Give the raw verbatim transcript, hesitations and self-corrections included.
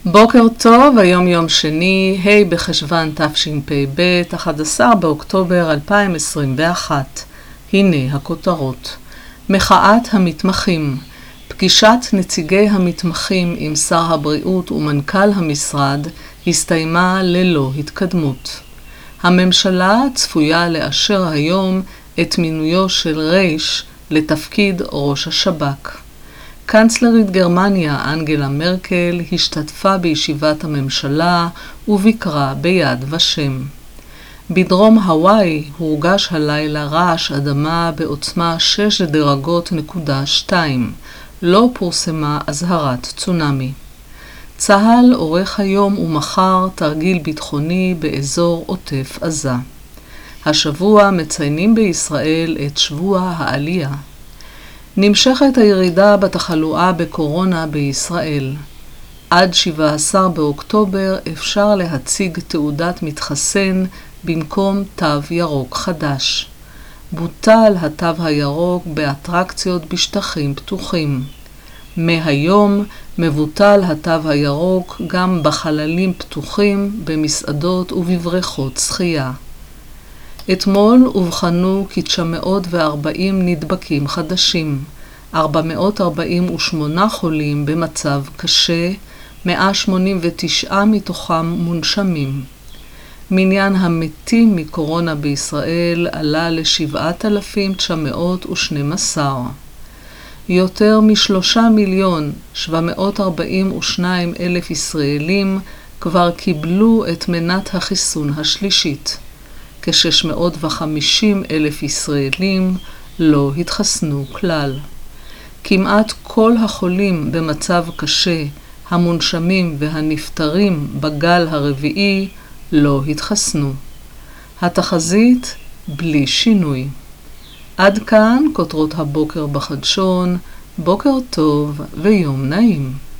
בוקר טוב, היום יום שני, ה' בחשוון תשפ"ב, אחד עשר באוקטובר אלפיים עשרים ואחת. הנה הכותרות. מחאת המתמחים. פגישת נציגי המתמחים עם שר הבריאות ומנכ"ל המשרד הסתיימה ללא התקדמות. הממשלה צפויה לאשר היום את מינויו של רייש לתפקיד ראש השב"כ. קנצלרית גרמניה אנגלה מרקל השתתפה בישיבת הממשלה וביקרה ביד ושם. בדרום הוואי הורגש הלילה רעש אדמה בעוצמה שש דרגות נקודה שתיים. לא פורסמה אזהרת צונמי. צה"ל עורך היום ומחר תרגיל ביטחוני באזור עוטף עזה. השבוע מציינים בישראל את שבוע העלייה. נמשכת הירידה בתחלואה בקורונה בישראל. עד שבעה עשר באוקטובר אפשר להציג תעודת מתחסן במקום תו ירוק חדש. בוטל התו הירוק באטרקציות בשטחים פתוחים. מהיום מבוטל התו הירוק גם בחללים פתוחים, במסעדות ובבריכות שחייה. אתמול אובחנו כ-תשע מאות וארבעים נדבקים חדשים, ארבע מאות ארבעים ושמונה חולים במצב קשה, מאה שמונים ותשע מתוכם מונשמים. מניין המתים מקורונה בישראל עלה ל-שבעת אלפים תשע מאות ושתים עשרה. יותר משלושה מיליון שבע מאות ארבעים ושניים אלף ישראלים כבר קיבלו את מנת החיסון השלישית. כ-שש מאות וחמישים אלף ישראלים לא התחסנו כלל. כמעט כל החולים במצב קשה, המונשמים והנפטרים בגל הרביעי לא התחסנו. התחזית בלי שינוי. עד כאן כותרות הבוקר בחדשון. בוקר טוב ויום נעים.